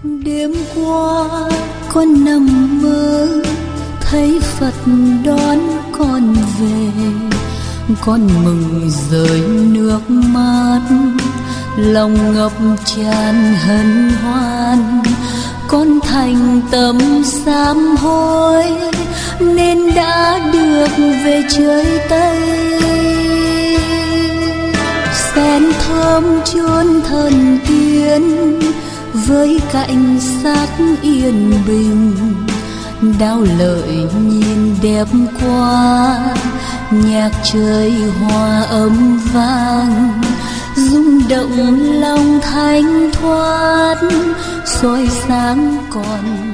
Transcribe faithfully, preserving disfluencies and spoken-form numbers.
Đêm qua con nằm mơ thấy Phật đón con về, con mừng rơi nước mắt, lòng ngập tràn hân hoan. Con thành tâm sám hối nên đã được về trời Tây. Sen thơm chốn thần tiên với cảnh sắc yên bình, đao lợi nhìn đẹp quá, nhạc trời hòa âm vang, rung động lòng thanh thoát, soi sáng còn